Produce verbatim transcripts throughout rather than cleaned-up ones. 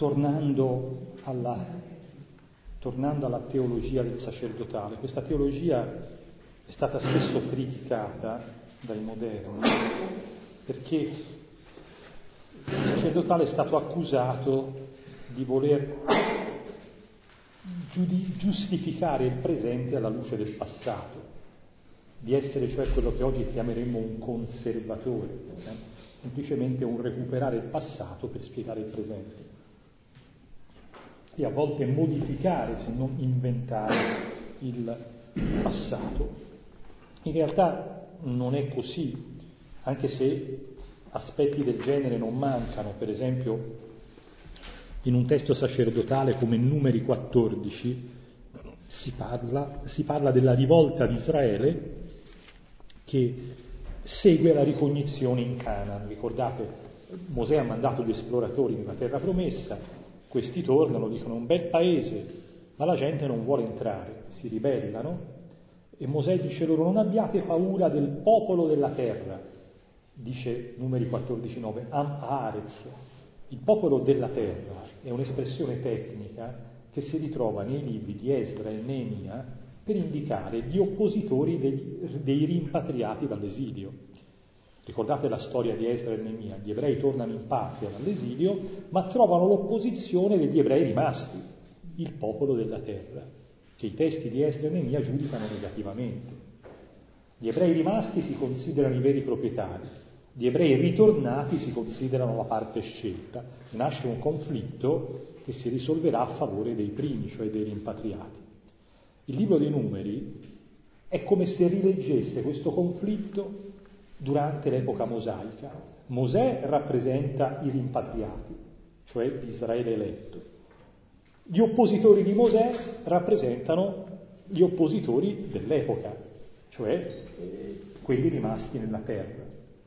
tornando alla, tornando alla teologia del sacerdotale, questa teologia è stata spesso criticata dai moderni perché il sacerdotale è stato accusato di voler giudi- giustificare il presente alla luce del passato, di essere cioè quello che oggi chiameremmo un conservatore, eh? semplicemente un recuperare il passato per spiegare il presente e a volte modificare se non inventare il passato. In realtà non è così, anche se aspetti del genere non mancano. Per esempio in un testo sacerdotale come Numeri quattordici si parla, si parla della rivolta di Israele che segue la ricognizione in Canaan. Ricordate, Mosè ha mandato gli esploratori nella terra promessa, questi tornano, dicono un bel paese, ma la gente non vuole entrare, si ribellano e Mosè dice loro non abbiate paura del popolo della terra, dice Numeri quattordici nove, Am Haaretz, il popolo della terra è un'espressione tecnica che si ritrova nei libri di Esdra e Neemia per indicare gli oppositori dei, dei rimpatriati dall'esilio. Ricordate la storia di Esdra e Neemia, gli ebrei tornano in patria dall'esilio, ma trovano l'opposizione degli ebrei rimasti, il popolo della terra, che i testi di Esdra e Neemia giudicano negativamente. Gli ebrei rimasti si considerano i veri proprietari, gli ebrei ritornati si considerano la parte scelta. Nasce un conflitto che si risolverà a favore dei primi, cioè dei rimpatriati. Il libro dei Numeri è come se rileggesse questo conflitto durante l'epoca mosaica. Mosè rappresenta i rimpatriati, cioè l'Israele eletto. Gli oppositori di Mosè rappresentano gli oppositori dell'epoca, cioè eh, quelli rimasti nella terra.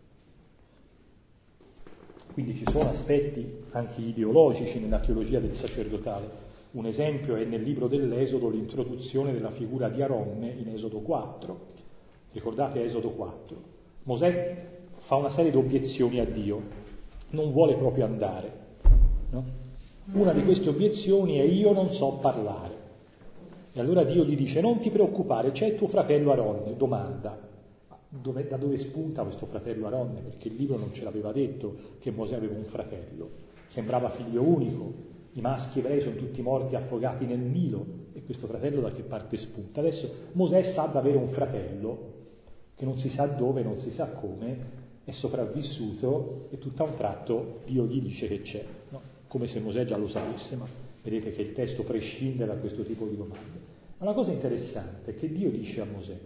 Quindi ci sono aspetti anche ideologici nella teologia del sacerdotale. Un esempio è nel libro dell'Esodo l'introduzione della figura di Aronne in Esodo quattro. Ricordate Esodo quattro? Mosè fa una serie di obiezioni a Dio, non vuole proprio andare, no? Una di queste obiezioni è io non so parlare. E allora Dio gli dice non ti preoccupare, c'è tuo fratello Aronne. Domanda, dove, da dove spunta questo fratello Aronne? Perché il libro non ce l'aveva detto che Mosè aveva un fratello, sembrava figlio unico. I maschi ebrei sono tutti morti affogati nel Nilo e questo fratello da che parte spunta? Adesso Mosè sa di avere un fratello che non si sa dove, non si sa come, è sopravvissuto e tutto a un tratto Dio gli dice che c'è, no? Come se Mosè già lo sapesse, ma vedete che il testo prescinde da questo tipo di domande. Ma la cosa interessante è che Dio dice a Mosè,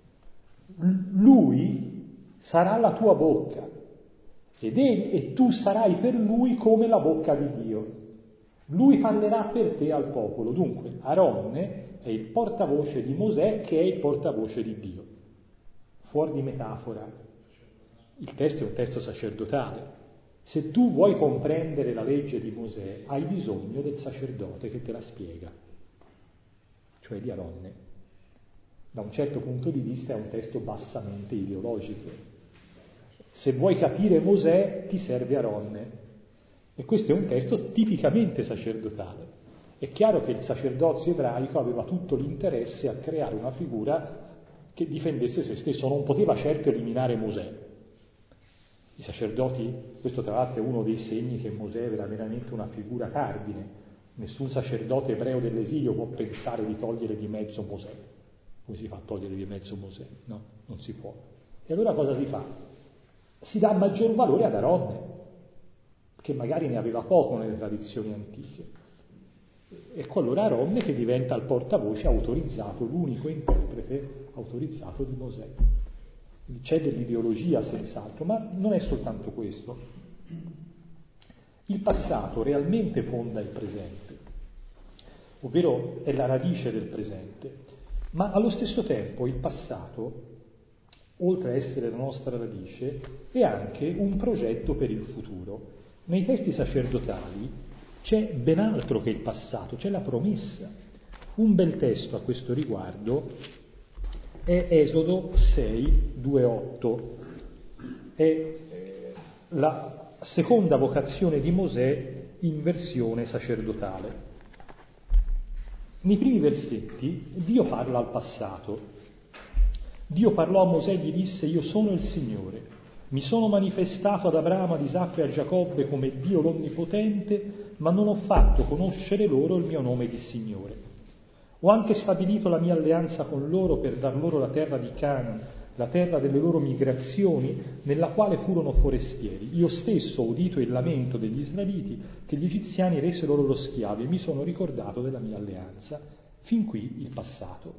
lui sarà la tua bocca ed egli, e tu sarai per lui come la bocca di Dio. Lui parlerà per te al popolo. Dunque, Aronne è il portavoce di Mosè che è il portavoce di Dio. Fuori di metafora. Il testo è un testo sacerdotale. Se tu vuoi comprendere la legge di Mosè, hai bisogno del sacerdote che te la spiega, cioè di Aronne. Da un certo punto di vista è un testo bassamente ideologico. Se vuoi capire Mosè, ti serve Aronne. E questo è un testo tipicamente sacerdotale. È chiaro che il sacerdozio ebraico aveva tutto l'interesse a creare una figura che difendesse se stesso, non poteva certo eliminare Mosè. I sacerdoti, questo tra l'altro è uno dei segni che Mosè era veramente una figura cardine. Nessun sacerdote ebreo dell'esilio può pensare di togliere di mezzo Mosè. Come si fa a togliere di mezzo Mosè? No, non si può. E allora cosa si fa? Si dà maggior valore ad Aronne, che magari ne aveva poco nelle tradizioni antiche. Ecco allora Aronne che diventa il portavoce autorizzato, l'unico interprete autorizzato di Mosè. C'è dell'ideologia senz'altro, ma non è soltanto questo. Il passato realmente fonda il presente, ovvero è la radice del presente, ma allo stesso tempo il passato, oltre a essere la nostra radice, è anche un progetto per il futuro. Nei testi sacerdotali c'è ben altro che il passato, c'è la promessa. Un bel testo a questo riguardo è Esodo sei, due, otto. È la seconda vocazione di Mosè inversione sacerdotale. Nei primi versetti Dio parla al passato. Dio parlò a Mosè e gli disse: io sono il Signore, mi sono manifestato ad Abramo, ad Isacco e a Giacobbe come Dio l'Onnipotente, ma non ho fatto conoscere loro il mio nome di Signore. Ho anche stabilito la mia alleanza con loro per dar loro la terra di Canaan, la terra delle loro migrazioni, nella quale furono forestieri. Io stesso ho udito il lamento degli israeliti, che gli egiziani resero loro schiavi, e mi sono ricordato della mia alleanza. Fin qui il passato.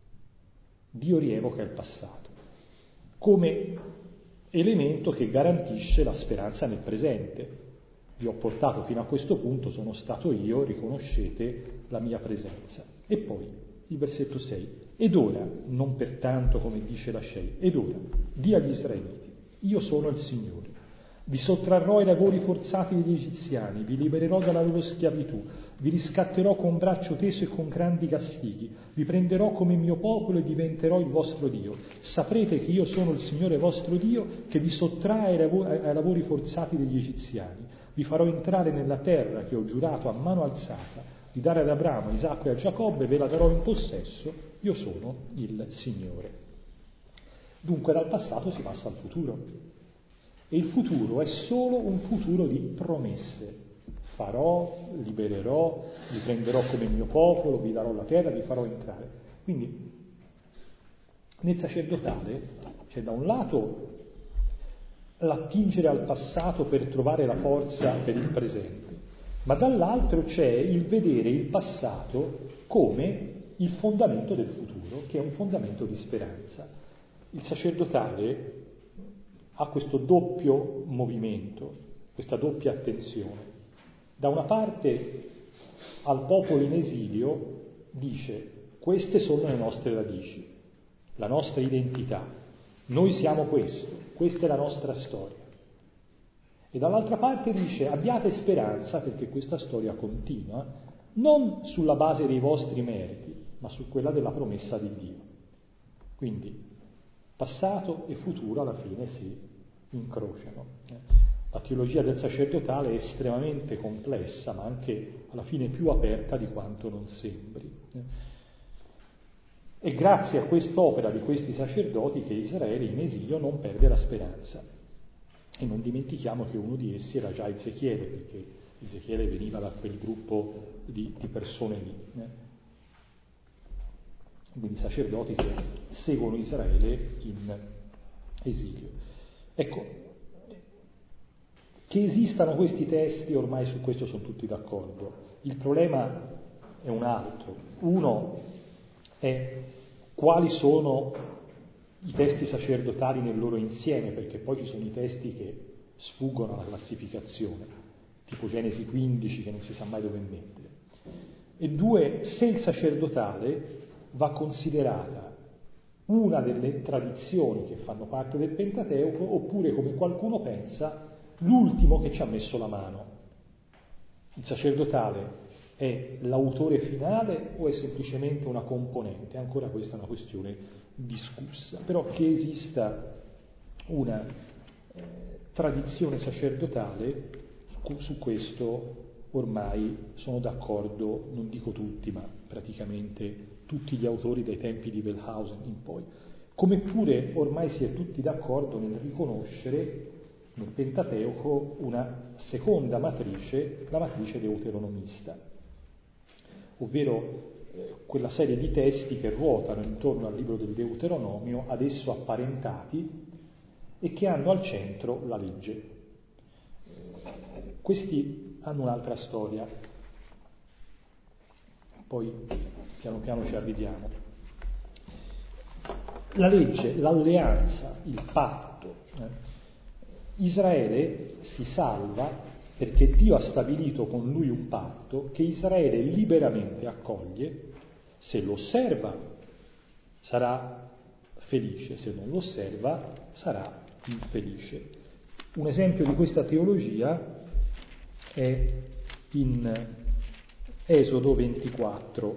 Dio rievoca il passato come elemento che garantisce la speranza nel presente. Vi ho portato fino a questo punto, sono stato io, riconoscete la mia presenza. E poi il versetto sei: ed ora, non pertanto come dice la Shei, ed ora, di agli israeliti, io sono il Signore, vi sottrarrò ai lavori forzati degli egiziani, vi libererò dalla loro schiavitù, vi riscatterò con braccio teso e con grandi castighi, vi prenderò come mio popolo e diventerò il vostro Dio. Saprete che io sono il Signore vostro Dio, che vi sottrae ai lavori, ai lavori forzati degli egiziani, vi farò entrare nella terra che ho giurato a mano alzata di dare ad Abramo, a Isacco e a Giacobbe, ve la darò in possesso, io sono il Signore. Dunque dal passato si passa al futuro, e il futuro è solo un futuro di promesse. Farò, libererò, vi prenderò come mio popolo, vi darò la terra, vi farò entrare. Quindi nel sacerdotale c'è da un lato l'attingere al passato per trovare la forza per il presente, ma dall'altro c'è il vedere il passato come il fondamento del futuro, che è un fondamento di speranza. Il sacerdotale ha questo doppio movimento, questa doppia attenzione. Da una parte al popolo in esilio dice: queste sono le nostre radici, la nostra identità, noi siamo questo, questa è la nostra storia. E dall'altra parte dice: abbiate speranza perché questa storia continua, non sulla base dei vostri meriti, ma su quella della promessa di Dio. Quindi passato e futuro alla fine si incrociano. La teologia del sacerdotale è estremamente complessa, ma anche alla fine più aperta di quanto non sembri. E grazie a quest'opera di questi sacerdoti che Israele in esilio non perde la speranza. E non dimentichiamo che uno di essi era già Ezechiele, perché Ezechiele veniva da quel gruppo di, di persone lì. Quindi sacerdoti che seguono Israele in esilio. Ecco, che esistano questi testi, ormai su questo sono tutti d'accordo. Il problema è un altro. Uno è quali sono i testi sacerdotali nel loro insieme, perché poi ci sono i testi che sfuggono alla classificazione, tipo Genesi quindici, che non si sa mai dove mettere. E due, se il sacerdotale va considerata una delle tradizioni che fanno parte del Pentateuco, oppure, come qualcuno pensa, l'ultimo che ci ha messo la mano. Il sacerdotale è l'autore finale o è semplicemente una componente? Ancora questa è una questione discussa, però che esista una eh, tradizione sacerdotale, su, su questo ormai sono d'accordo, non dico tutti, ma praticamente tutti gli autori dai tempi di Wellhausen in poi. Come pure ormai si è tutti d'accordo nel riconoscere nel Pentateuco una seconda matrice, la matrice deuteronomista, ovvero eh, quella serie di testi che ruotano intorno al libro del Deuteronomio, ad esso apparentati, e che hanno al centro la legge. Questi hanno un'altra storia, poi piano piano ci arriviamo. La legge, l'alleanza, il patto. Eh? Israele si salva perché Dio ha stabilito con lui un patto che Israele liberamente accoglie. Se lo osserva sarà felice, se non lo osserva sarà infelice. Un esempio di questa teologia è in Esodo ventiquattro,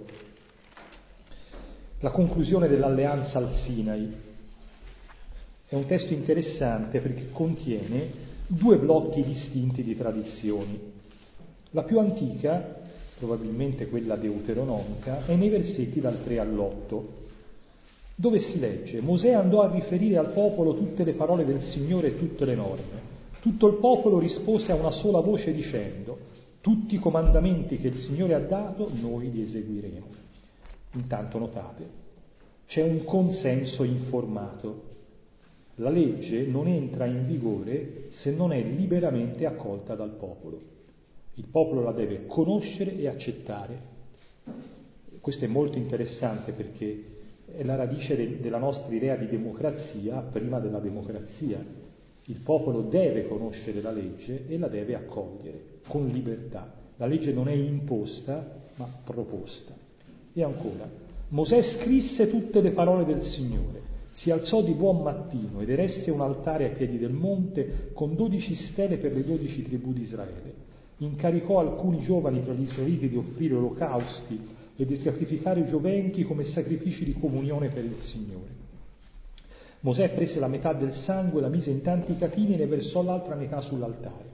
la conclusione dell'alleanza al Sinai. È un testo interessante perché contiene due blocchi distinti di tradizioni. La più antica, probabilmente quella deuteronomica, è nei versetti dal tre all'otto, dove si legge: Mosè andò a riferire al popolo tutte le parole del Signore e tutte le norme. Tutto il popolo rispose a una sola voce dicendo: tutti i comandamenti che il Signore ha dato noi li eseguiremo. Intanto notate, c'è un consenso informato. La legge non entra in vigore se non è liberamente accolta dal popolo. Il popolo la deve conoscere e accettare. Questo è molto interessante perché è la radice de- della nostra idea di democrazia prima della democrazia. Il popolo deve conoscere la legge e la deve accogliere con libertà. La legge non è imposta, ma proposta. E ancora, Mosè scrisse tutte le parole del Signore, si alzò di buon mattino ed eresse un altare ai piedi del monte con dodici stele per le dodici tribù di Israele. Incaricò alcuni giovani tra gli israeliti di offrire olocausti e di sacrificare gioventi come sacrifici di comunione per il Signore. Mosè prese la metà del sangue, la mise in tanti catini e ne versò l'altra metà sull'altare.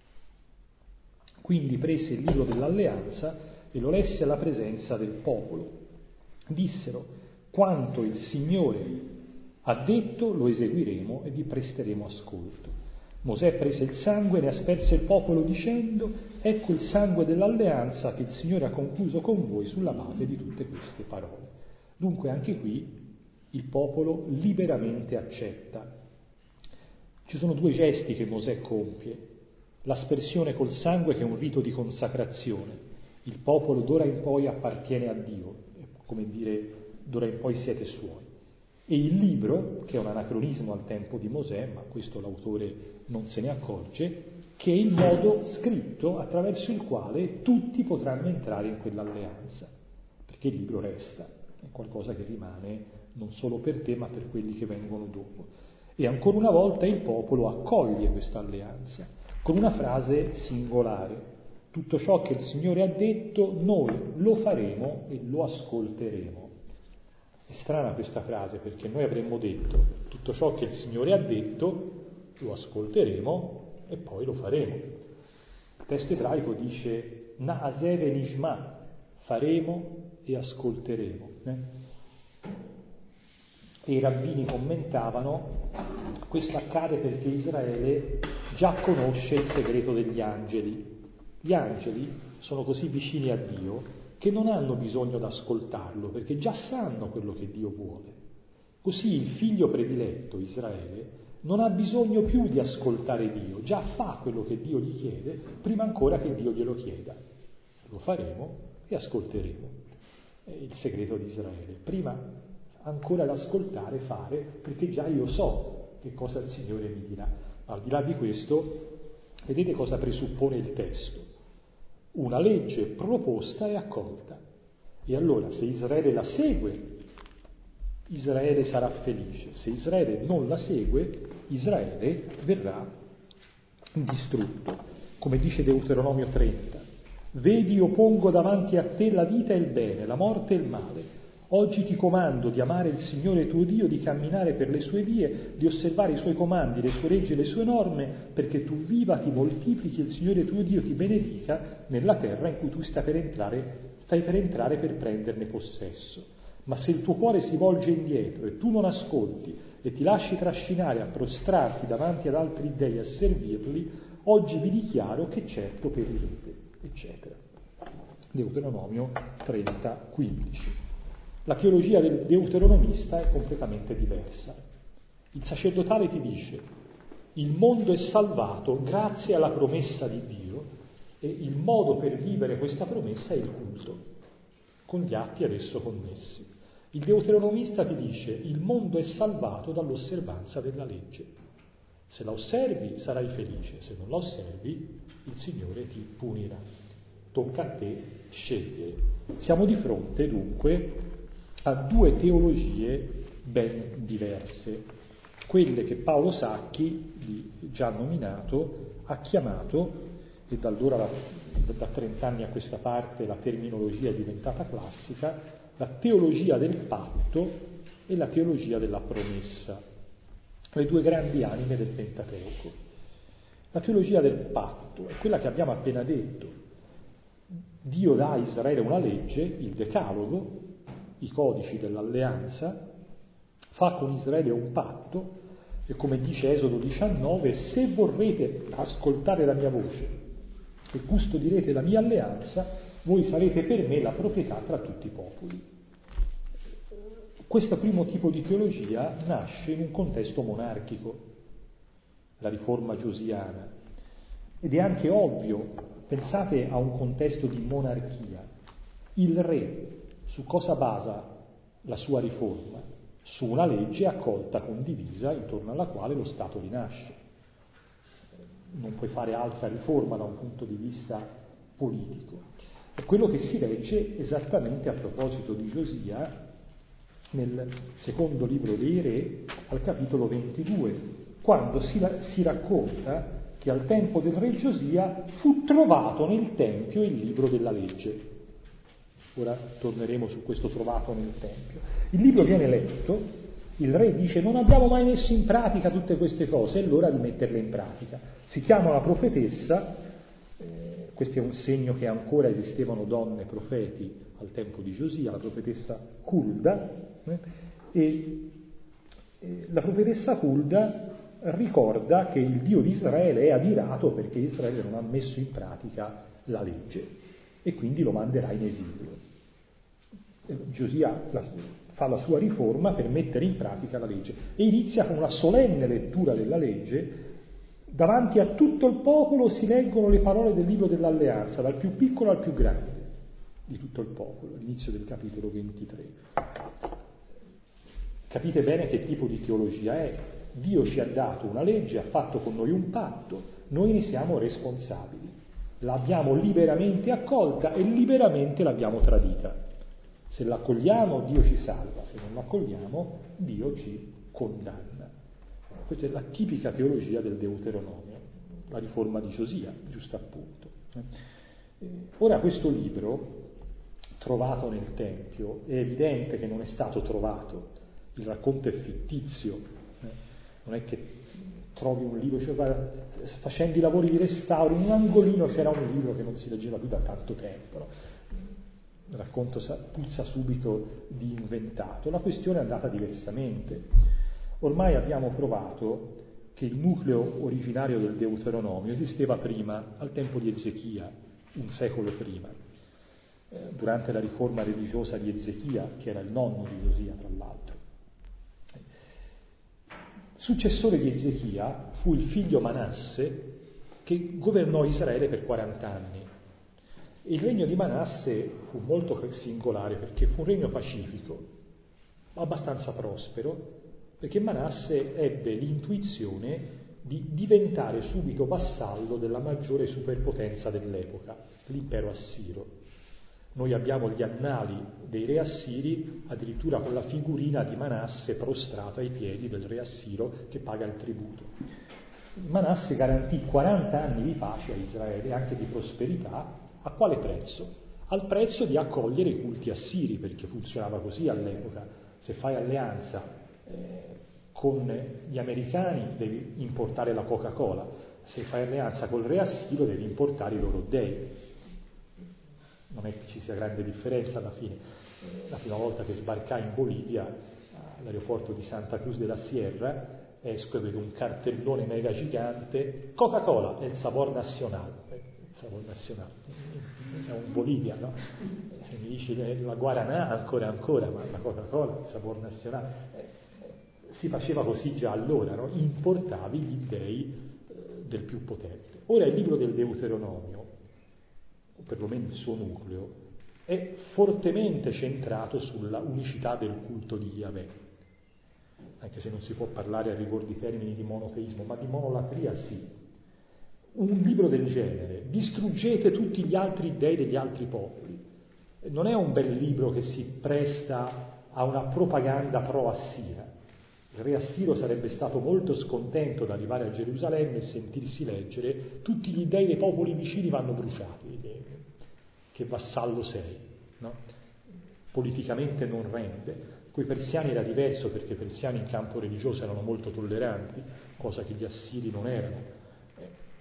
Quindi prese il libro dell'alleanza e lo lesse alla presenza del popolo. Dissero: quanto il Signore ha detto lo eseguiremo e vi presteremo ascolto. Mosè prese il sangue e ne asperse il popolo dicendo: ecco il sangue dell'alleanza che il Signore ha concluso con voi sulla base di tutte queste parole. Dunque anche qui il popolo liberamente accetta. Ci sono due gesti che Mosè compie: l'aspersione col sangue, che è un rito di consacrazione. Il popolo d'ora in poi appartiene a Dio, è come dire d'ora in poi siete suoi. E il libro, che è un anacronismo al tempo di Mosè, ma questo l'autore non se ne accorge, che è il modo scritto attraverso il quale tutti potranno entrare in quell'alleanza, perché il libro resta, è qualcosa che rimane non solo per te ma per quelli che vengono dopo. E ancora una volta il popolo accoglie questa alleanza con una frase singolare: tutto ciò che il Signore ha detto noi lo faremo e lo ascolteremo. È strana questa frase, perché noi avremmo detto tutto ciò che il Signore ha detto lo ascolteremo e poi lo faremo. Il testo ebraico dice Na'aseh venishma, faremo e ascolteremo. Eh? E i rabbini commentavano: questo accade perché Israele già conosce il segreto degli angeli. Gli angeli sono così vicini a Dio che non hanno bisogno di ascoltarlo, perché già sanno quello che Dio vuole. Così il figlio prediletto, Israele, non ha bisogno più di ascoltare Dio, già fa quello che Dio gli chiede prima ancora che Dio glielo chieda. Lo faremo e ascolteremo. È il segreto di Israele. Prima ancora l'ascoltare, fare, perché già io so che cosa il Signore mi dirà. Ma al di là di questo, vedete cosa presuppone il testo? Una legge proposta e accolta. E allora, se Israele la segue, Israele sarà felice. Se Israele non la segue, Israele verrà distrutto. Come dice Deuteronomio trenta: vedi, io pongo davanti a te la vita e il bene, la morte e il male. Oggi ti comando di amare il Signore tuo Dio, di camminare per le sue vie, di osservare i suoi comandi, le sue leggi e le sue norme, perché tu viva, ti moltiplichi, il Signore tuo Dio ti benedica nella terra in cui tu stai per entrare, stai per entrare per prenderne possesso. Ma se il tuo cuore si volge indietro e tu non ascolti e ti lasci trascinare a prostrarti davanti ad altri dei e a servirli, oggi vi dichiaro che certo perirete, eccetera. Deuteronomio trenta, quindici. La teologia del deuteronomista è completamente diversa. Il sacerdotale ti dice: il mondo è salvato grazie alla promessa di Dio e il modo per vivere questa promessa è il culto, con gli atti ad esso connessi. Il deuteronomista ti dice: il mondo è salvato dall'osservanza della legge. Se la osservi sarai felice, se non la osservi il Signore ti punirà. Tocca a te scegliere. Siamo di fronte dunque a due teologie ben diverse, quelle che Paolo Sacchi, già nominato, ha chiamato, e da allora, da trent'anni a questa parte, la terminologia è diventata classica, la teologia del patto e la teologia della promessa, le due grandi anime del Pentateuco. La teologia del patto è quella che abbiamo appena detto. Dio dà a Israele una legge, il Decalogo, i codici dell'alleanza, fa con Israele un patto e, come dice Esodo diciannove, se vorrete ascoltare la mia voce e custodirete la mia alleanza, voi sarete per me la proprietà tra tutti i popoli. Questo primo tipo di teologia nasce in un contesto monarchico, la riforma giosiana, ed è anche ovvio. Pensate a un contesto di monarchia. Il re su cosa basa la sua riforma? Su una legge accolta, condivisa, intorno alla quale lo Stato rinasce. Non puoi fare altra riforma da un punto di vista politico. È quello che si legge esattamente a proposito di Giosia nel secondo libro dei Re, al capitolo ventidue, quando si, si racconta che al tempo del re Giosia fu trovato nel Tempio il libro della legge. Ora torneremo su questo trovato nel Tempio. Il libro viene letto, il re dice non abbiamo mai messo in pratica tutte queste cose, è l'ora di metterle in pratica. Si chiama la profetessa, eh, questo è un segno che ancora esistevano donne profeti al tempo di Giosia, la profetessa Hulda, eh, e eh, la profetessa Hulda ricorda che il Dio di Israele è adirato perché Israele non ha messo in pratica la legge e quindi lo manderà in esilio. Giosia fa la sua riforma per mettere in pratica la legge e inizia con una solenne lettura della legge. Davanti a tutto il popolo si leggono le parole del libro dell'alleanza, dal più piccolo al più grande di tutto il popolo, all'inizio del capitolo ventitré. Capite bene che tipo di teologia è. Dio ci ha dato una legge, ha fatto con noi un patto, noi ne siamo responsabili. L'abbiamo liberamente accolta e liberamente l'abbiamo tradita. Se l'accogliamo, Dio ci salva, se non l'accogliamo, Dio ci condanna. Questa è la tipica teologia del Deuteronomio, la riforma di Giosia, giusto appunto. Ora questo libro, trovato nel Tempio, è evidente che non è stato trovato, il racconto è fittizio. Non è che trovi un libro, cioè, guarda, facendo i lavori di restauro, in un angolino c'era un libro che non si leggeva più da tanto tempo. No? Il racconto puzza subito di inventato. La questione è andata diversamente. Ormai abbiamo provato che il nucleo originario del Deuteronomio esisteva prima, al tempo di Ezechia, un secolo prima, eh, durante la riforma religiosa di Ezechia, che era il nonno di Giosia, tra l'altro. Successore di Ezechia fu il figlio Manasse, che governò Israele per quaranta anni. Il regno di Manasse fu molto singolare perché fu un regno pacifico, abbastanza prospero, perché Manasse ebbe l'intuizione di diventare subito vassallo della maggiore superpotenza dell'epoca, l'impero assiro. Noi abbiamo gli annali dei re assiri, addirittura con la figurina di Manasse prostrato ai piedi del re assiro che paga il tributo. Manasse garantì quaranta anni di pace a Israele, anche di prosperità. A quale prezzo? Al prezzo di accogliere i culti assiri, perché funzionava così all'epoca. Se fai alleanza eh, con gli americani devi importare la Coca-Cola, se fai alleanza col re assiro devi importare i loro dei. Non è che ci sia grande differenza alla fine. La prima volta che sbarcai in Bolivia, all'aeroporto di Santa Cruz de la Sierra, esco e vedo un cartellone mega gigante, Coca-Cola, è il sabor nazionale. Il sabor nazionale. Siamo in Bolivia, no? Se mi dici la Guaranà, ancora ancora, ma la Coca-Cola, il sabor nazionale. Eh, si faceva così già allora, no? Importavi gli dei eh, del più potente. Ora il libro del Deuteronomio, o perlomeno il suo nucleo, è fortemente centrato sulla unicità del culto di Yahweh, anche se non si può parlare a rigor di termini di monoteismo, ma di monolatria sì. Un libro del genere, distruggete tutti gli altri dei degli altri popoli, non è un bel libro che si presta a una propaganda pro-assira. Il re assiro sarebbe stato molto scontento ad arrivare a Gerusalemme e sentirsi leggere tutti gli dei dei popoli vicini vanno bruciati, che vassallo sei, no? Politicamente non rende. Coi persiani era diverso, perché i persiani in campo religioso erano molto tolleranti, cosa che gli assiri non erano.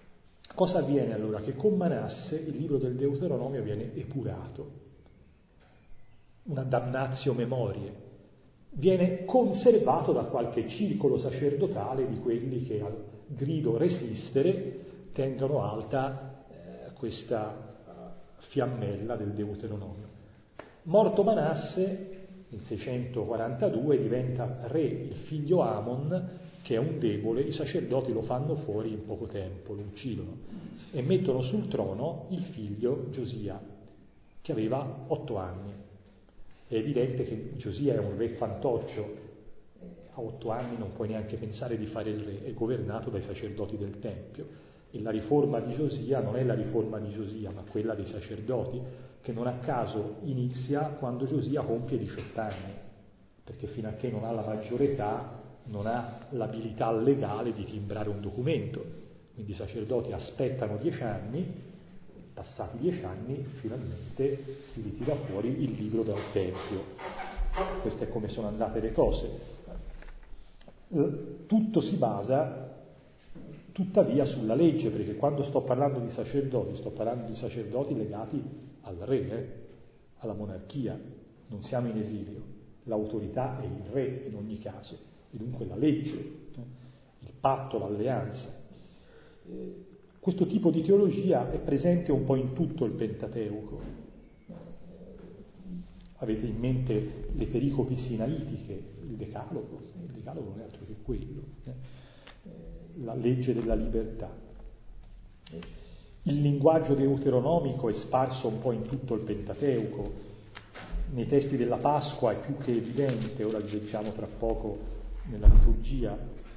Cosa avviene allora? Che con Manasse il libro del Deuteronomio viene epurato, una damnatio memoriae, viene conservato da qualche circolo sacerdotale di quelli che al grido resistere tengono alta eh, questa fiammella del Deuteronomio. Morto Manasse, nel seicentoquarantadue diventa re il figlio Amon, che è un debole, i sacerdoti lo fanno fuori in poco tempo, lo uccidono e mettono sul trono il figlio Giosia, che aveva otto anni. È evidente che Giosia è un re fantoccio, a otto anni non puoi neanche pensare di fare il re, è governato dai sacerdoti del Tempio, e la riforma di Giosia non è la riforma di Giosia, ma quella dei sacerdoti, che non a caso inizia quando Giosia compie diciotto anni, perché fino a che non ha la maggiore età non ha l'abilità legale di timbrare un documento, quindi i sacerdoti aspettano dieci anni, passati dieci anni finalmente si ritira fuori il libro dal Tempio. Questo è come sono andate le cose. Tutto si basa tuttavia sulla legge, perché quando sto parlando di sacerdoti sto parlando di sacerdoti legati al re, eh, alla monarchia, non siamo in esilio, l'autorità è il re in ogni caso. E dunque la legge, il patto, l'alleanza. Questo tipo di teologia è presente un po' in tutto il Pentateuco. Avete in mente le pericopi sinaitiche, il Decalogo, il Decalogo non è altro che quello, la legge della libertà. Il linguaggio deuteronomico è sparso un po' in tutto il Pentateuco. Nei testi della Pasqua è più che evidente, ora li leggiamo tra poco nella liturgia.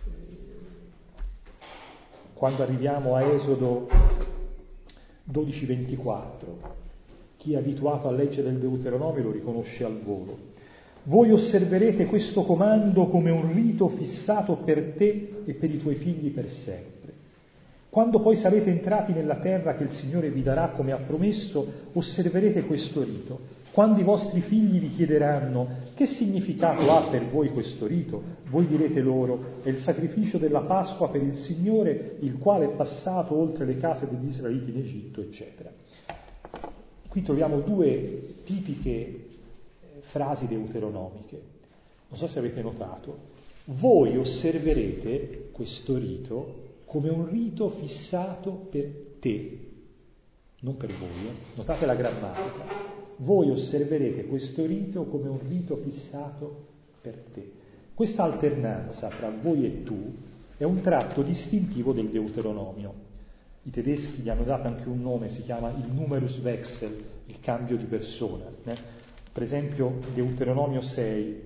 Quando arriviamo a Esodo dodici ventiquattro, chi è abituato a leggere il Deuteronomio lo riconosce al volo. Voi osserverete questo comando come un rito fissato per te e per i tuoi figli per sempre. Quando poi sarete entrati nella terra che il Signore vi darà come ha promesso, osserverete questo rito. Quando i vostri figli vi chiederanno che significato ha per voi questo rito, voi direte loro: è il sacrificio della Pasqua per il Signore, il quale è passato oltre le case degli Israeliti in Egitto, eccetera. Qui troviamo due tipiche frasi deuteronomiche. Non so se avete notato. Voi osserverete questo rito come un rito fissato per te, non per voi. Eh? Notate la grammatica. Voi osserverete questo rito come un rito fissato per te. Questa alternanza tra voi e tu è un tratto distintivo del Deuteronomio. I tedeschi gli hanno dato anche un nome, si chiama il numerus wechsel, il cambio di persona. Eh? Per esempio, Deuteronomio sei.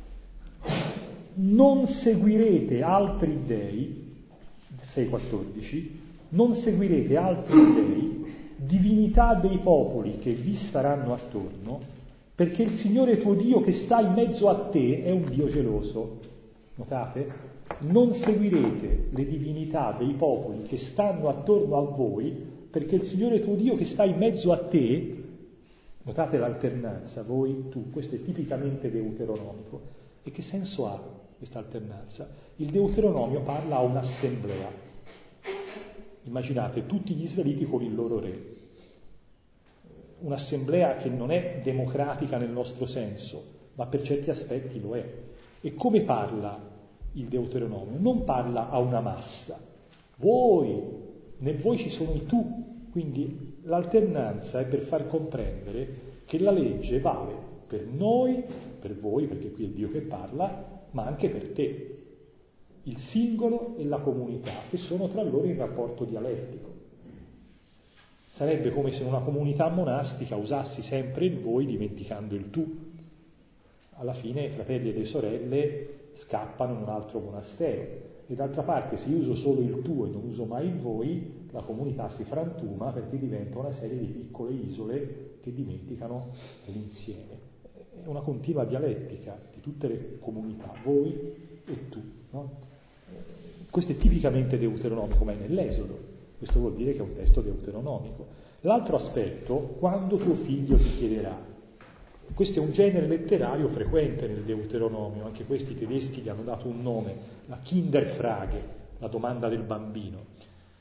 Non seguirete altri dei, sei quattordici, non seguirete altri dei, divinità dei popoli che vi staranno attorno, perché il Signore tuo Dio che sta in mezzo a te è un Dio geloso. Notate? Non seguirete le divinità dei popoli che stanno attorno a voi, perché il Signore tuo Dio che sta in mezzo a te, notate l'alternanza, voi, tu, questo è tipicamente deuteronomico. E che senso ha questa alternanza? Il Deuteronomio parla a un'assemblea. Immaginate tutti gli israeliti con il loro re. Un'assemblea che non è democratica nel nostro senso, ma per certi aspetti lo è. E come parla il Deuteronomio? Non parla a una massa. Voi, nel voi ci sono i tu. Quindi l'alternanza è per far comprendere che la legge vale per noi, per voi, perché qui è Dio che parla, ma anche per te. Il singolo e la comunità, che sono tra loro in rapporto dialettico. Sarebbe come se una comunità monastica usassi sempre il voi dimenticando il tu. Alla fine i fratelli e le sorelle scappano in un altro monastero. E d'altra parte, se io uso solo il tu e non uso mai il voi, la comunità si frantuma perché diventa una serie di piccole isole che dimenticano l'insieme. È una continua dialettica di tutte le comunità, voi e tu, no? Questo è tipicamente deuteronomico, ma è nell'Esodo. Questo vuol dire che è un testo deuteronomico. L'altro aspetto, quando tuo figlio ti chiederà. Questo è un genere letterario frequente nel Deuteronomio, anche questi tedeschi gli hanno dato un nome, la Kinderfrage, la domanda del bambino.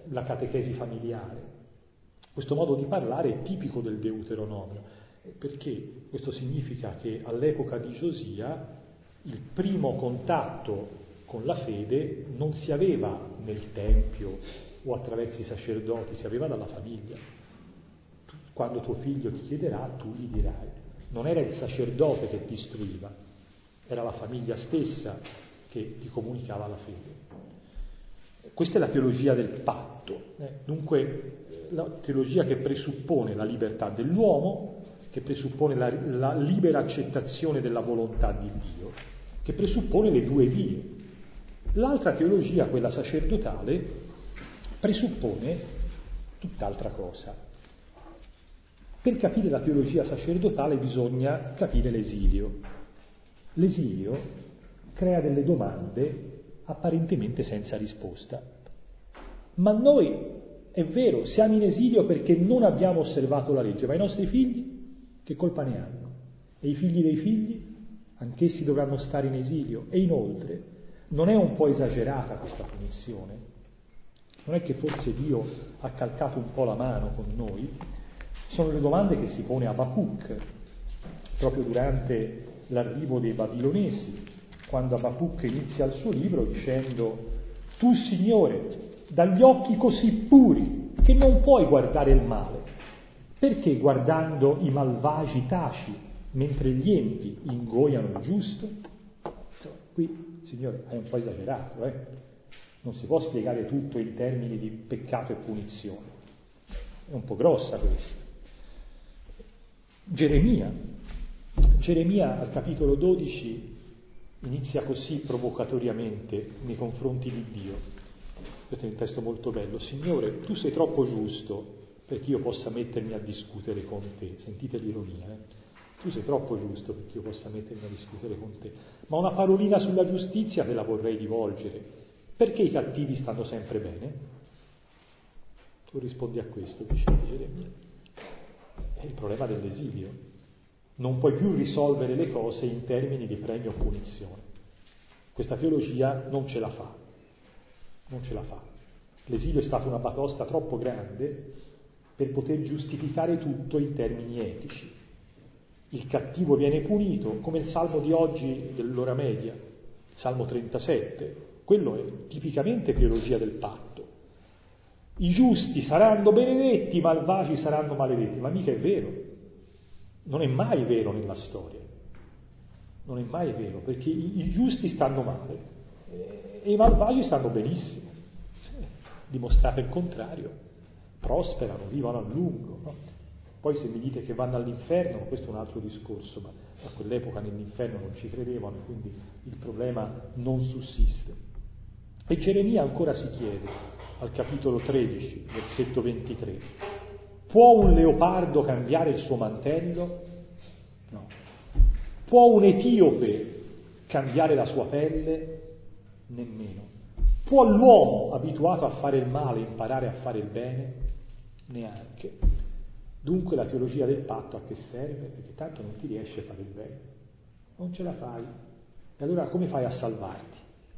la catechesi familiare. Questo modo di parlare è tipico del Deuteronomio, perché questo significa che all'epoca di Giosia il primo contatto con la fede non si aveva nel Tempio o attraverso i sacerdoti, si aveva dalla famiglia. Quando tuo figlio ti chiederà, tu gli dirai. Non era il sacerdote che ti istruiva, era la famiglia stessa che ti comunicava la fede. Questa è la teologia del patto, eh? Dunque la teologia che presuppone la libertà dell'uomo, che presuppone la, la libera accettazione della volontà di Dio, che presuppone le due vie. L'altra teologia, quella sacerdotale, presuppone tutt'altra cosa. Per capire la teologia sacerdotale bisogna capire l'esilio. L'esilio crea delle domande apparentemente senza risposta. Ma noi, è vero, siamo in esilio perché non abbiamo osservato la legge, ma i nostri figli che colpa ne hanno? E i figli dei figli? Anch'essi dovranno stare in esilio. E inoltre, non è un po' esagerata questa punizione? Non è che forse Dio ha calcato un po' la mano con noi? Sono le domande che si pone Abacuc, proprio durante l'arrivo dei babilonesi, quando Abacuc inizia il suo libro dicendo: tu, Signore, dagli occhi così puri che non puoi guardare il male, perché guardando i malvagi taci, mentre gli empi ingoiano il giusto? Insomma, qui, Signore, è un po' esagerato, eh? Non si può spiegare tutto in termini di peccato e punizione. È un po' grossa questa. Geremia. Geremia al capitolo dodici inizia così provocatoriamente nei confronti di Dio. Questo è un testo molto bello. Signore, tu sei troppo giusto perché io possa mettermi a discutere con te. Sentite l'ironia, eh? Tu sei troppo giusto perché io possa mettermi a discutere con te. Ma una parolina sulla giustizia te la vorrei rivolgere. Perché i cattivi stanno sempre bene? Tu rispondi a questo, dice Geremia. È il problema dell'esilio. Non puoi più risolvere le cose in termini di premio o punizione. Questa teologia non ce la fa. Non ce la fa. L'esilio è stata una batosta troppo grande per poter giustificare tutto in termini etici. Il cattivo viene punito, come il salmo di oggi dell'ora media, salmo trentasette. Quello è tipicamente teologia del patto. I giusti saranno benedetti, i malvagi saranno maledetti. Ma mica è vero. Non è mai vero nella storia. Non è mai vero, perché i, i giusti stanno male e, e i malvagi stanno benissimo. Dimostrato il contrario. Prosperano, vivono a lungo, no? Poi se mi dite che vanno all'inferno, questo è un altro discorso, ma a quell'epoca nell'inferno non ci credevano, quindi il problema non sussiste. E Geremia ancora si chiede, al capitolo tredici, versetto ventitré, può un leopardo cambiare il suo mantello? No. Può un etiope cambiare la sua pelle? Nemmeno. Può l'uomo abituato a fare il male imparare a fare il bene? Neanche. Dunque la teologia del patto a che serve? Perché tanto non ti riesci a fare il bene. Non ce la fai. E allora come fai a salvarti?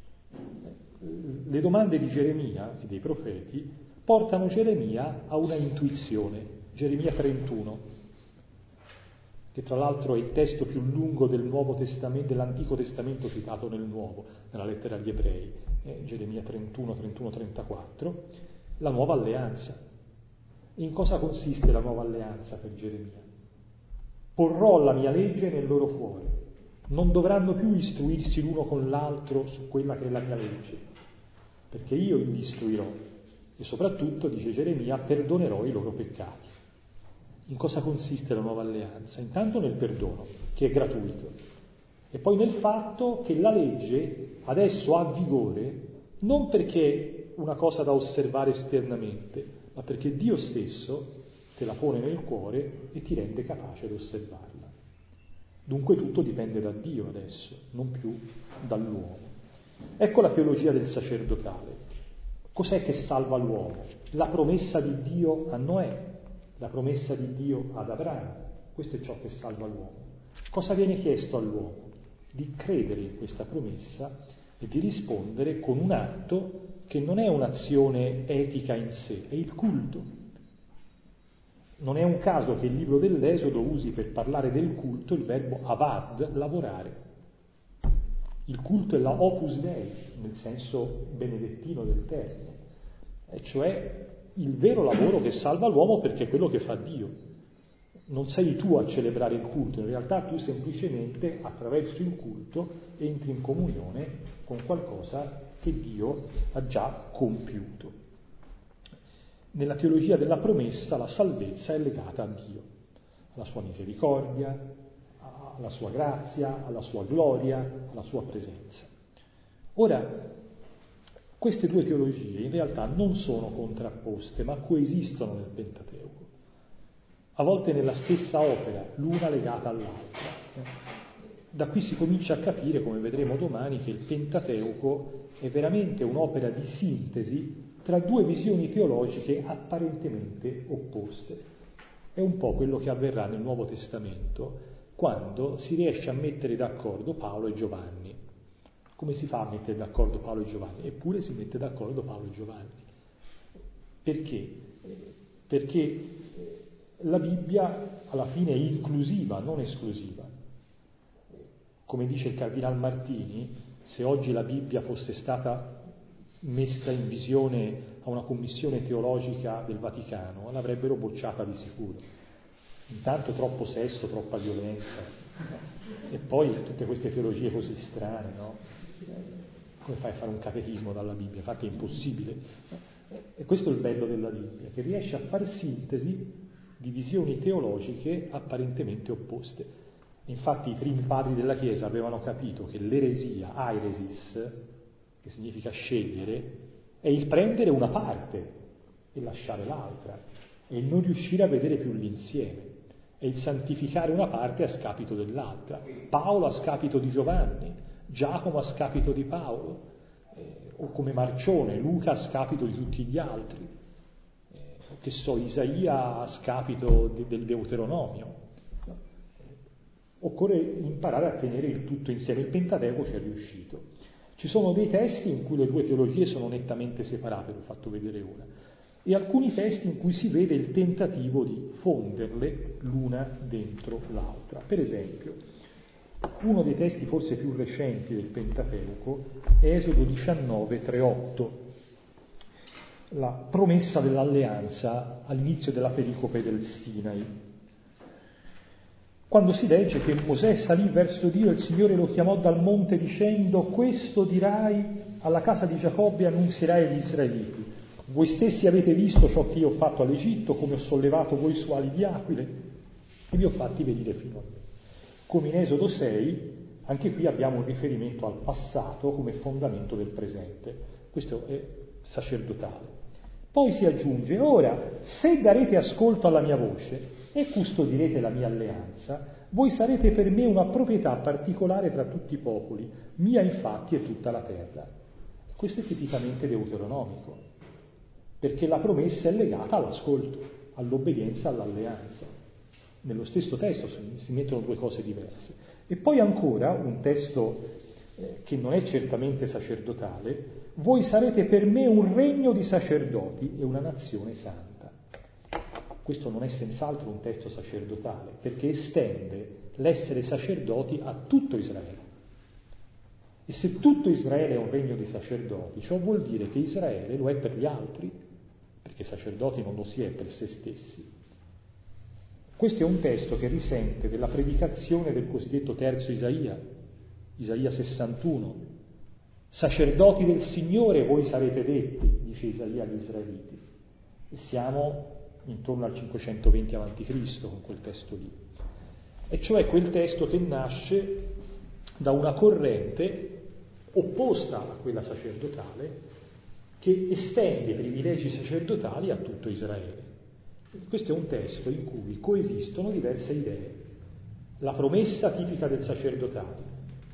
Le domande di Geremia e dei profeti portano Geremia a una intuizione. Geremia trentuno, che tra l'altro è il testo più lungo del Nuovo Testamento, dell'Antico Testamento citato nel Nuovo, nella lettera agli Ebrei. Eh, Geremia trentuno, trentuno, trentaquattro. La nuova alleanza. In cosa consiste la nuova alleanza per Geremia? Porrò la mia legge nel loro cuore. Non dovranno più istruirsi l'uno con l'altro su quella che è la mia legge, perché io li istruirò e soprattutto, dice Geremia, perdonerò i loro peccati. In cosa consiste la nuova alleanza? Intanto nel perdono, che è gratuito, e poi nel fatto che la legge adesso ha vigore non perché è una cosa da osservare esternamente, ma perché Dio stesso te la pone nel cuore e ti rende capace di osservarla. Dunque tutto dipende da Dio adesso, non più dall'uomo. Ecco la teologia del sacerdotale. Cos'è che salva l'uomo? La promessa di Dio a Noè, la promessa di Dio ad Abramo. Questo è ciò che salva l'uomo. Cosa viene chiesto all'uomo? Di credere in questa promessa e di rispondere con un atto che non è un'azione etica in sé, è il culto. Non è un caso che il libro dell'Esodo usi per parlare del culto il verbo avad, lavorare. Il culto è la opus Dei, nel senso benedettino del termine, e cioè il vero lavoro che salva l'uomo perché è quello che fa Dio. Non sei tu a celebrare il culto, in realtà tu semplicemente attraverso il culto entri in comunione con qualcosa che Dio ha già compiuto. Nella teologia della promessa la salvezza è legata a Dio, alla sua misericordia, alla sua grazia, alla sua gloria, alla sua presenza. Ora, queste due teologie in realtà non sono contrapposte, ma coesistono nel Pentateuco. A volte nella stessa opera, l'una legata all'altra. Da qui si comincia a capire, come vedremo domani, che il Pentateuco è veramente un'opera di sintesi tra due visioni teologiche apparentemente opposte. È un po' quello che avverrà nel Nuovo Testamento, quando si riesce a mettere d'accordo Paolo e Giovanni. Come si fa a mettere d'accordo Paolo e Giovanni? Eppure si mette d'accordo Paolo e Giovanni. Perché? Perché la Bibbia alla fine è inclusiva, non esclusiva. Come dice il Cardinal Martini, se oggi la Bibbia fosse stata messa in visione a una commissione teologica del Vaticano, l'avrebbero bocciata di sicuro. Intanto troppo sesso, troppa violenza, e poi tutte queste teologie così strane, no? Come fai a fare un catechismo dalla Bibbia? Infatti è impossibile. E questo è il bello della Bibbia, che riesce a far sintesi di visioni teologiche apparentemente opposte. Infatti i primi padri della Chiesa avevano capito che l'eresia, airesis, che significa scegliere, è il prendere una parte e lasciare l'altra, e il non riuscire a vedere più l'insieme, è il santificare una parte a scapito dell'altra. Paolo a scapito di Giovanni, Giacomo a scapito di Paolo, eh, o come Marcione, Luca a scapito di tutti gli altri, eh, o che so, Isaia a scapito de- del Deuteronomio. No? Occorre imparare a tenere il tutto insieme. Il Pentateuco ci è riuscito. Ci sono dei testi in cui le due teologie sono nettamente separate, l'ho fatto vedere ora, e alcuni testi in cui si vede il tentativo di fonderle l'una dentro l'altra. Per esempio, uno dei testi forse più recenti del Pentateuco è Esodo diciannove, tre otto, la promessa dell'alleanza all'inizio della pericope del Sinai. Quando si legge che Mosè salì verso Dio e il Signore lo chiamò dal monte dicendo: questo dirai alla casa di Giacobbe e annunzierai agli Israeliti: voi stessi avete visto ciò che io ho fatto all'Egitto, come ho sollevato voi su ali di aquile e vi ho fatti venire fino a me. Come in Esodo sei, anche qui abbiamo un riferimento al passato come fondamento del presente. Questo è sacerdotale. Poi si aggiunge: ora, se darete ascolto alla mia voce e custodirete la mia alleanza, voi sarete per me una proprietà particolare tra tutti i popoli, mia infatti è tutta la terra. Questo è tipicamente deuteronomico, perché la promessa è legata all'ascolto, all'obbedienza, all'alleanza. Nello stesso testo si mettono due cose diverse. E poi ancora un testo eh, che non è certamente sacerdotale: voi sarete per me un regno di sacerdoti e una nazione santa. Questo non è senz'altro un testo sacerdotale, perché estende l'essere sacerdoti a tutto Israele. E se tutto Israele è un regno di sacerdoti, ciò vuol dire che Israele lo è per gli altri, perché sacerdoti non lo si è per se stessi. Questo è un testo che risente della predicazione del cosiddetto terzo Isaia, Isaia sessantuno. Sacerdoti del Signore voi sarete detti, dice Isaia agli Israeliti. E siamo intorno al cinquecentoventi avanti Cristo con quel testo lì. E cioè quel testo che nasce da una corrente opposta a quella sacerdotale, che estende i privilegi sacerdotali a tutto Israele. Questo è un testo in cui coesistono diverse idee: la promessa tipica del sacerdotale,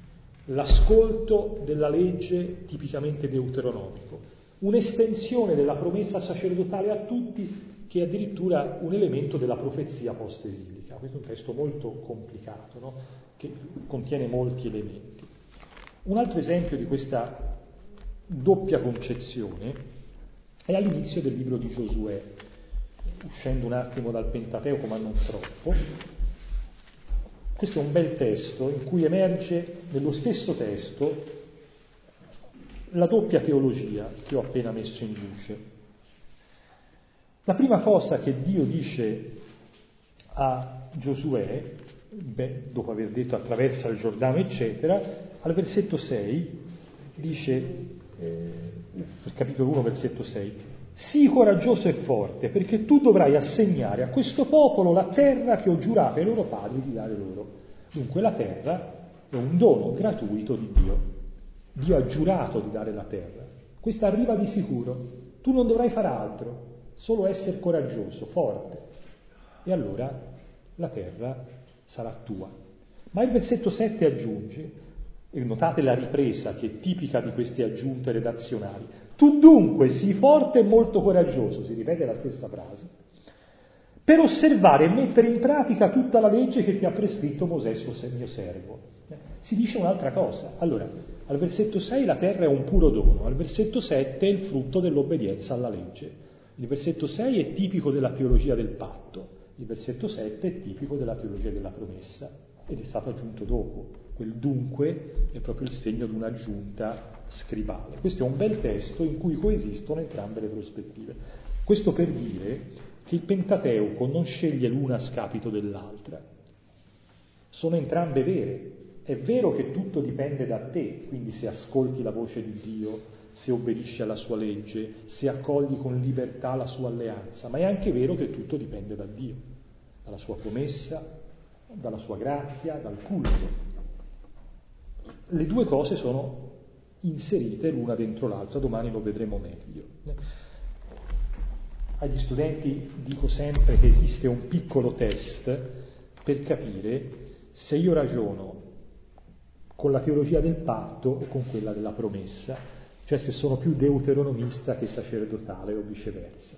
l'ascolto della legge tipicamente deuteronomico, un'estensione della promessa sacerdotale a tutti, che è addirittura un elemento della profezia post-esilica. Questo è un testo molto complicato, no? Che contiene molti elementi. Un altro esempio di questa doppia concezione è all'inizio del libro di Giosuè, uscendo un attimo dal Pentateuco ma non troppo. Questo è un bel testo in cui emerge nello stesso testo la doppia teologia che ho appena messo in luce. La prima cosa che Dio dice a Giosuè, beh, dopo aver detto attraversa il Giordano eccetera, al versetto sei dice, eh, capitolo uno versetto sei, sii coraggioso e forte perché tu dovrai assegnare a questo popolo la terra che ho giurato ai loro padri di dare loro. Dunque la terra è un dono gratuito di Dio. Dio ha giurato di dare la terra. Questa arriva di sicuro. Tu non dovrai fare altro, solo essere coraggioso, forte. E allora la terra sarà tua. Ma il versetto sette aggiunge, e notate la ripresa che è tipica di queste aggiunte redazionali, tu dunque sii forte e molto coraggioso, si ripete la stessa frase, per osservare e mettere in pratica tutta la legge che ti ha prescritto Mosè, suo mio servo. Si dice un'altra cosa. Allora, al versetto sei la terra è un puro dono, al versetto sette è il frutto dell'obbedienza alla legge. Il versetto sei è tipico della teologia del patto, il versetto sette è tipico della teologia della promessa ed è stato aggiunto dopo. Quel dunque è proprio il segno di un'aggiunta scribale. Questo è un bel testo in cui coesistono entrambe le prospettive. Questo per dire che il Pentateuco non sceglie l'una a scapito dell'altra. Sono entrambe vere. È vero che tutto dipende da te, quindi se ascolti la voce di Dio, se obbedisci alla sua legge, se accogli con libertà la sua alleanza, ma è anche vero che tutto dipende da Dio, dalla sua promessa, dalla sua grazia, dal culto. Le due cose sono inserite l'una dentro l'altra, domani lo vedremo meglio. Agli studenti dico sempre che esiste un piccolo test per capire se io ragiono con la teologia del patto o con quella della promessa, cioè se sono più deuteronomista che sacerdotale o viceversa.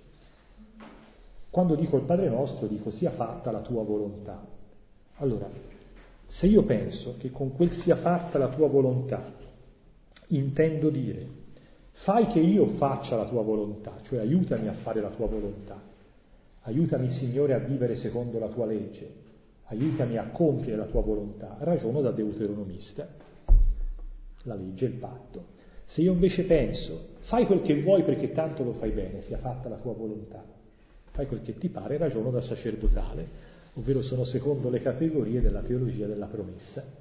Quando dico il Padre Nostro dico sia fatta la tua volontà. Allora, se io penso che con quel sia fatta la tua volontà intendo dire fai che io faccia la tua volontà, cioè aiutami a fare la tua volontà, aiutami Signore a vivere secondo la tua legge, aiutami a compiere la tua volontà, ragiono da deuteronomista, la legge e il patto. Se io invece penso fai quel che vuoi perché tanto lo fai bene, sia fatta la tua volontà, fai quel che ti pare, ragiono da sacerdotale, ovvero sono secondo le categorie della teologia della promessa.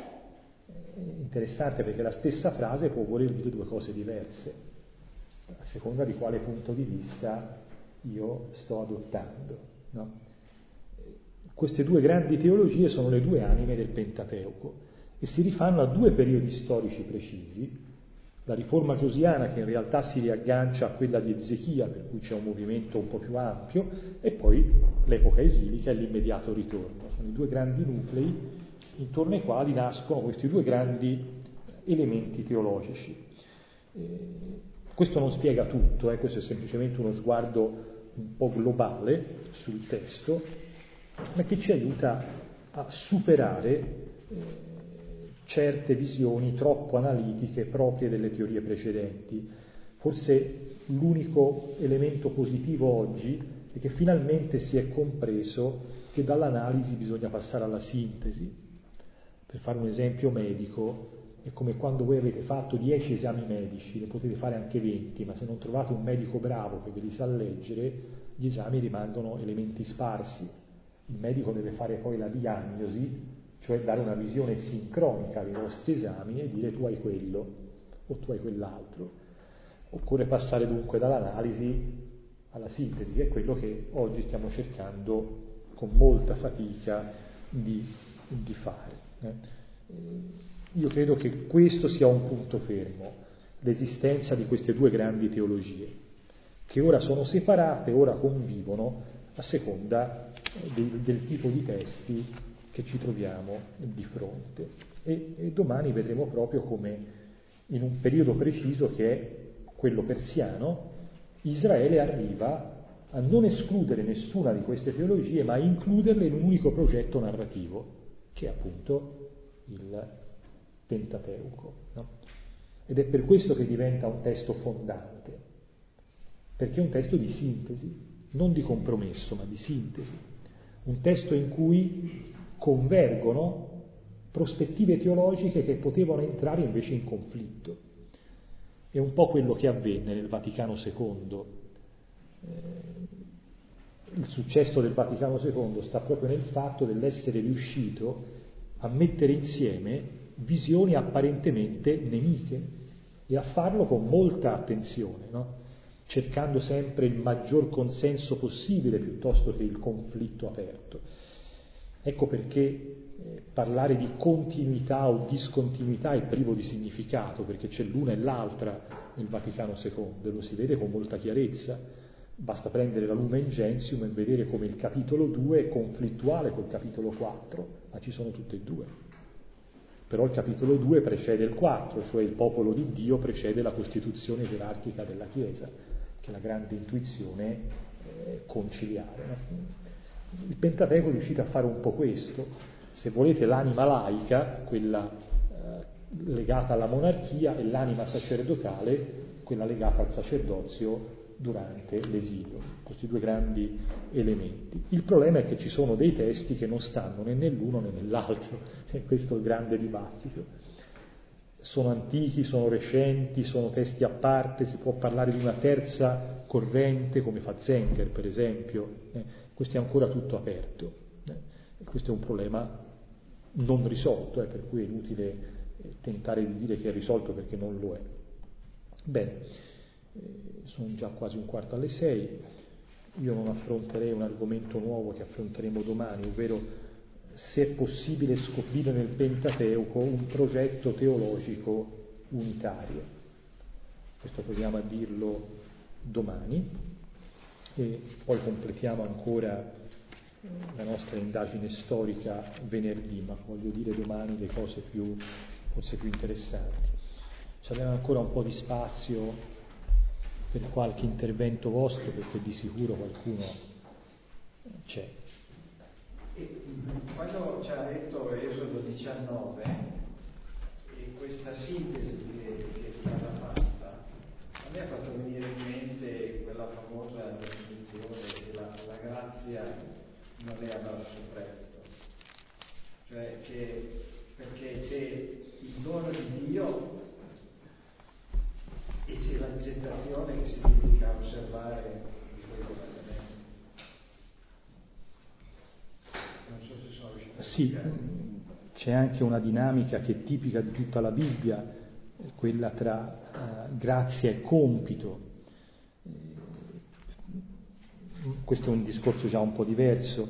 Interessante perché la stessa frase può voler dire due cose diverse, a seconda di quale punto di vista io sto adottando, no? Queste due grandi teologie sono le due anime del Pentateuco e si rifanno a due periodi storici precisi, la riforma giosiana che in realtà si riaggancia a quella di Ezechia, per cui c'è un movimento un po' più ampio, e poi l'epoca esilica e l'immediato ritorno. Sono i due grandi nuclei intorno ai quali nascono questi due grandi elementi teologici. Eh, questo non spiega tutto, eh, questo è semplicemente uno sguardo un po' globale sul testo, ma che ci aiuta a superare eh, certe visioni troppo analitiche proprie delle teorie precedenti. Forse l'unico elemento positivo oggi è che finalmente si è compreso che dall'analisi bisogna passare alla sintesi. Per fare un esempio medico, è come quando voi avete fatto dieci esami medici, ne potete fare anche venti, ma se non trovate un medico bravo che ve li sa leggere, gli esami rimangono elementi sparsi. Il medico deve fare poi la diagnosi, cioè dare una visione sincronica dei vostri esami e dire tu hai quello o tu hai quell'altro. Occorre passare dunque dall'analisi alla sintesi, che è quello che oggi stiamo cercando con molta fatica di, di fare. Io credo che questo sia un punto fermo, l'esistenza di queste due grandi teologie, che ora sono separate, ora convivono a seconda del, del tipo di testi che ci troviamo di fronte. E, e domani vedremo proprio come in un periodo preciso che è quello persiano, Israele arriva a non escludere nessuna di queste teologie, ma a includerle in un unico progetto narrativo, che è appunto il Pentateuco. No? ed è per questo che diventa un testo fondante, perché è un testo di sintesi, non di compromesso, ma di sintesi, un testo in cui convergono prospettive teologiche che potevano entrare invece in conflitto. È un po' quello che avvenne nel Vaticano secondo. Eh, il successo del Vaticano secondo sta proprio nel fatto dell'essere riuscito a mettere insieme visioni apparentemente nemiche e a farlo con molta attenzione, no? Cercando sempre il maggior consenso possibile piuttosto che il conflitto aperto. Ecco perché eh, parlare di continuità o discontinuità è privo di significato, perché c'è l'una e l'altra nel Vaticano secondo e lo si vede con molta chiarezza. Basta prendere la Lumen Gentium e vedere come il capitolo due è conflittuale col capitolo quattro, ma ci sono tutte e due. Però il capitolo due precede il quattro, cioè il popolo di Dio precede la costituzione gerarchica della Chiesa, che è la grande intuizione eh, conciliare. No? Il Pentateuco è riuscito a fare un po' questo. Se volete, l'anima laica, quella eh, legata alla monarchia, e l'anima sacerdotale, quella legata al sacerdozio durante l'esilio, questi due grandi elementi. Il problema è che ci sono dei testi che non stanno né nell'uno né nell'altro, e questo è il grande dibattito. Sono antichi, sono recenti, sono testi a parte, si può parlare di una terza corrente come fa Zenker per esempio, eh, questo è ancora tutto aperto, eh, e questo è un problema non risolto, eh, per cui è inutile eh, tentare di dire che è risolto perché non lo è. Bene. Eh, sono già quasi un quarto alle sei, io non affronterei un argomento nuovo che affronteremo domani, ovvero se è possibile scoprire nel Pentateuco un progetto teologico unitario. Questo proviamo a dirlo domani e poi completiamo ancora la nostra indagine storica venerdì, ma voglio dire domani le cose più, forse più interessanti. Ci abbiamo ancora un po' di spazio per qualche intervento vostro, perché di sicuro qualcuno c'è. E quando ci ha detto Esodo diciannove e questa sintesi che, che è stata fatta, a me ha fatto venire in mente quella famosa definizione che la, la grazia non è a basso prezzo, cioè che perché c'è il dono di Dio e c'è l'accettazione che significa osservare i suoi comandamenti. Non so se sono riuscito a Sì, spiegare. c'è anche una dinamica che è tipica di tutta la Bibbia, quella tra uh, grazia e compito. Questo è un discorso già un po' diverso.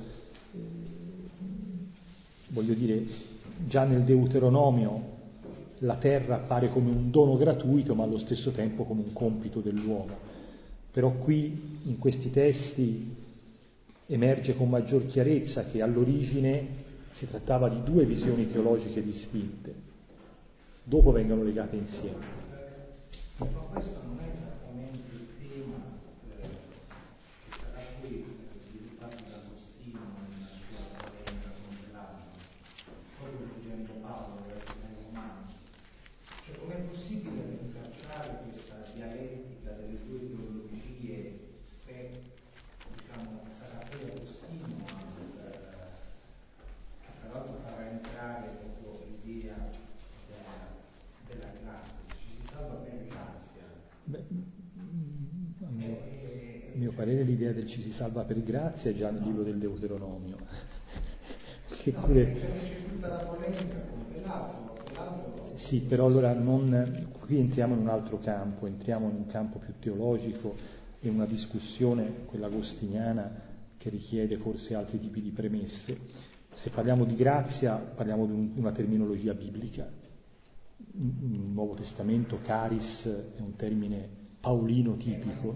Voglio dire, già nel Deuteronomio la terra appare come un dono gratuito, ma allo stesso tempo come un compito dell'uomo. Però qui, in questi testi, emerge con maggior chiarezza che all'origine si trattava di due visioni teologiche distinte, dopo vengono legate insieme. Ma questo non è esattamente il tema eh, che sarà qui sviluppato da Agostino nella sua polemica con Pelagio, proprio leggendo Paolo verso i Romani. Cioè, com'è possibile rintracciare questa dialettica delle due teologie se, diciamo, sarà poi Agostino a, eh, che tra l'altro farà entrare proprio l'idea della, della grazia, ci si salva per grazia. Beh, a mio, a mio parere l'idea del ci si salva per grazia è già nel libro del Deuteronomio. Che no, pure... c'è tutta la polemica con Pelagio. Sì, però allora non, qui entriamo in un altro campo, entriamo in un campo più teologico e una discussione, quella agostiniana, che richiede forse altri tipi di premesse. Se parliamo di grazia, parliamo di un, una terminologia biblica. Nel Nuovo Testamento caris è un termine paolino tipico.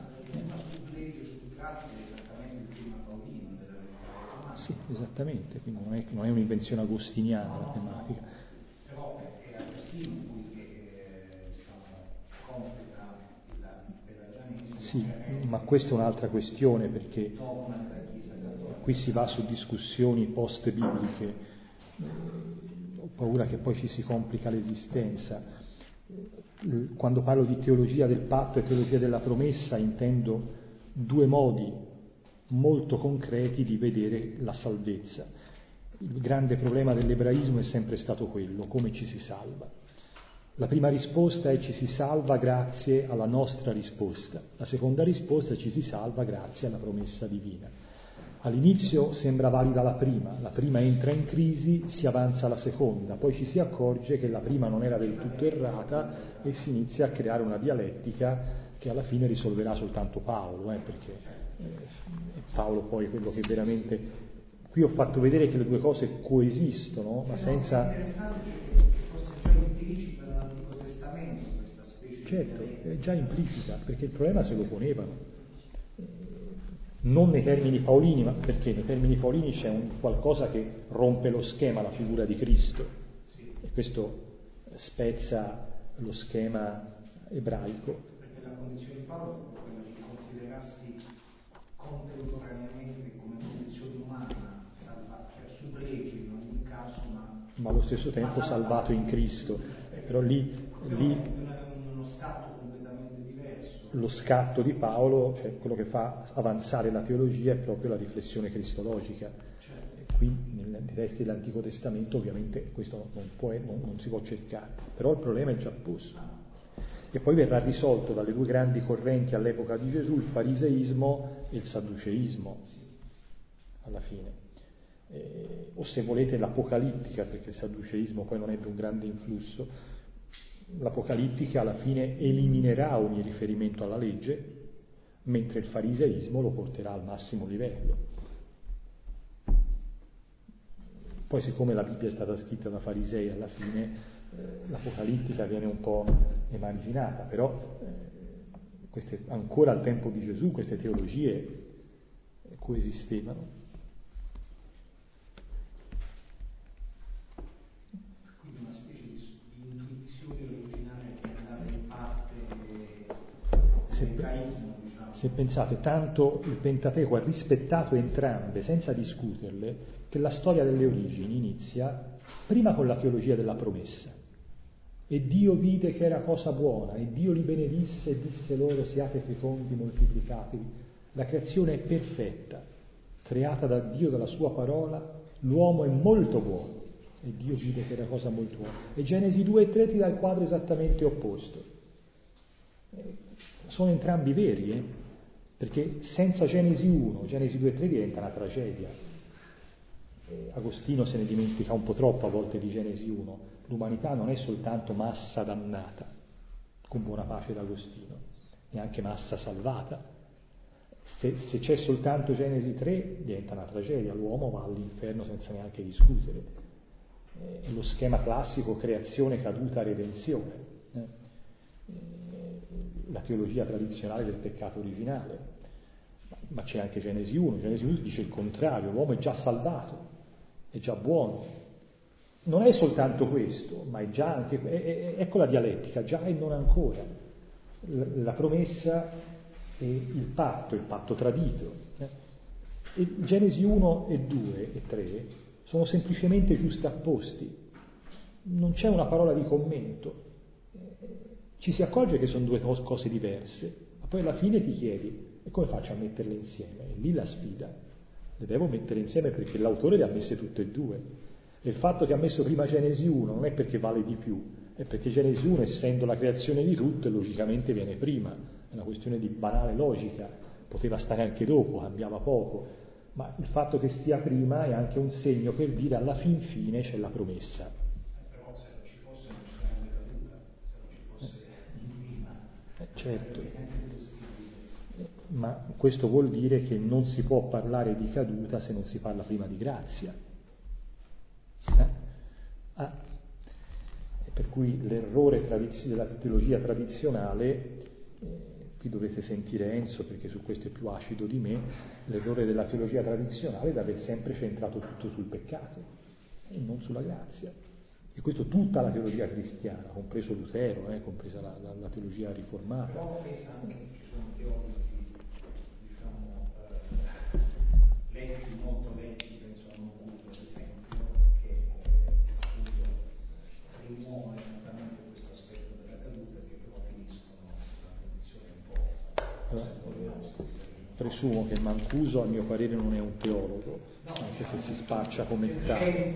Sì, esattamente, quindi non è, non è un'invenzione agostiniana la tematica. Però è Agostino in cui eh, diciamo, complica la Pelagianesimo. Sì, ma questa è un'altra questione, perché qui si va su discussioni post-bibliche. Ho paura che poi ci si complica l'esistenza. Quando parlo di teologia del patto e teologia della promessa intendo due modi molto concreti di vedere la salvezza. Il grande problema dell'ebraismo è sempre stato quello: come ci si salva. La prima risposta è: ci si salva grazie alla nostra risposta. La seconda risposta è: ci si salva grazie alla promessa divina. All'inizio sembra valida la prima, la prima entra in crisi, si avanza alla seconda, poi ci si accorge che la prima non era del tutto errata e si inizia a creare una dialettica che alla fine risolverà soltanto Paolo, eh, perché eh, Paolo poi è quello che veramente... Qui ho fatto vedere che le due cose coesistono, ma senza... È interessante che fosse già implicita nell'Antico Testamento questa specie Certo, di... è già implicita, perché il problema se lo ponevano. Non nei termini paolini, ma perché nei termini paolini c'è un qualcosa che rompe lo schema, la figura di Cristo, sì. E questo spezza lo schema ebraico. Perché la condizione di Paolo è proprio quella di considerarsi contemporaneamente come condizione umana, salva, cioè sublegi in ogni caso, ma, ma allo stesso tempo ma salvato in Cristo. Eh, però lì, lì uno scatto completamente diverso. Lo scatto di Paolo, cioè quello che fa avanzare la teologia, è proprio la riflessione cristologica. E qui nei testi dell'Antico Testamento ovviamente questo non, può, non, non si può cercare, però il problema è già posto. E poi verrà risolto dalle due grandi correnti all'epoca di Gesù, il fariseismo e il sadduceismo, alla fine. Eh, o se volete l'apocalittica, perché il sadduceismo poi non ebbe un grande influsso. L'apocalittica alla fine eliminerà ogni riferimento alla legge, mentre il fariseismo lo porterà al massimo livello. Poi, siccome la Bibbia è stata scritta da farisei, alla fine eh, l'apocalittica viene un po' emarginata, però eh, queste, ancora al tempo di Gesù queste teologie coesistevano. Se pensate, tanto il Pentateuco ha rispettato entrambe senza discuterle, che la storia delle origini inizia prima con la teologia della promessa. E Dio vide che era cosa buona, e Dio li benedisse e disse loro: siate fecondi, moltiplicatevi. La creazione è perfetta, creata da Dio dalla sua parola, l'uomo è molto buono, e Dio vide che era cosa molto buona. E Genesi due e tre ti dà il quadro esattamente opposto. Sono entrambi veri, eh? Perché senza Genesi uno, Genesi due e tre diventa una tragedia. Eh, Agostino se ne dimentica un po' troppo a volte di Genesi uno. L'umanità non è soltanto massa dannata, con buona pace d'Agostino, neanche massa salvata. Se, se c'è soltanto Genesi tre diventa una tragedia, l'uomo va all'inferno senza neanche discutere. Eh, è lo schema classico: creazione, caduta, redenzione. Eh? La teologia tradizionale del peccato originale. Ma c'è anche Genesi uno. Genesi uno dice il contrario: l'uomo è già salvato, è già buono. Non è soltanto questo, ma è già anche, è, è, ecco la dialettica, già e non ancora. La, la promessa e il patto, il patto tradito. Eh? E Genesi uno e due e tre sono semplicemente giustapposti. Non c'è una parola di commento. Ci si accorge che sono due cose diverse, ma poi alla fine ti chiedi: e come faccio a metterle insieme? E lì la sfida. Le devo mettere insieme perché l'autore le ha messe tutte e due. E il fatto che ha messo prima Genesi uno non è perché vale di più, è perché Genesi uno, essendo la creazione di tutto, logicamente viene prima. È una questione di banale logica. Poteva stare anche dopo, cambiava poco. Ma il fatto che stia prima è anche un segno per dire: alla fin fine c'è la promessa. Certo, ma questo vuol dire che non si può parlare di caduta se non si parla prima di grazia. Eh? Ah. Per cui l'errore tradiz- della teologia tradizionale, eh, qui dovete sentire Enzo perché su questo è più acido di me, l'errore della teologia tradizionale è di aver sempre centrato tutto sul peccato e non sulla grazia. E questo tutta la teologia cristiana, compreso Lutero, eh, compresa la, la, la teologia riformata. Però pensa anche che ci sono teologi, diciamo, eh, letti, molto letti, penso a Mogu, per esempio, che eh, appunto rimuove esattamente questo aspetto della presumo che Mancuso, a mio parere, non è un teologo, anche se si spaccia come tale,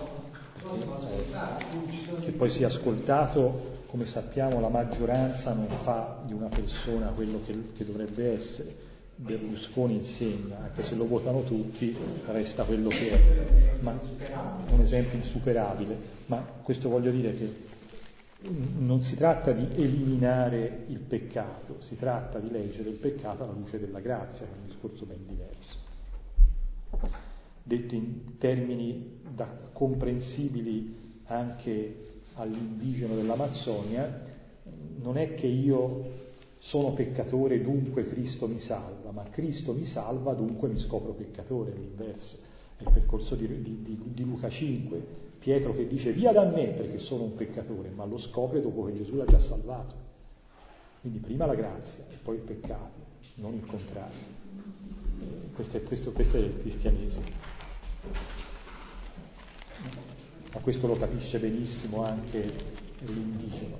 che poi sia ascoltato, come sappiamo la maggioranza non fa di una persona quello che, che dovrebbe essere. Berlusconi insegna, anche se lo votano tutti, resta quello che è, ma è un esempio insuperabile. Ma questo voglio dire che non si tratta di eliminare il peccato, si tratta di leggere il peccato alla luce della grazia, che è un discorso ben diverso. Detto in termini da comprensibili anche all'indigeno dell'Amazzonia, non è che io sono peccatore, dunque Cristo mi salva, ma Cristo mi salva, dunque mi scopro peccatore, è l'inverso. È il percorso di, di, di, di Luca cinque, Pietro che dice via da me perché sono un peccatore, ma lo scopre dopo che Gesù l'ha già salvato. Quindi prima la grazia e poi il peccato, non il contrario. Questo è, questo, questo è il cristianesimo. Ma questo lo capisce benissimo anche l'indigeno.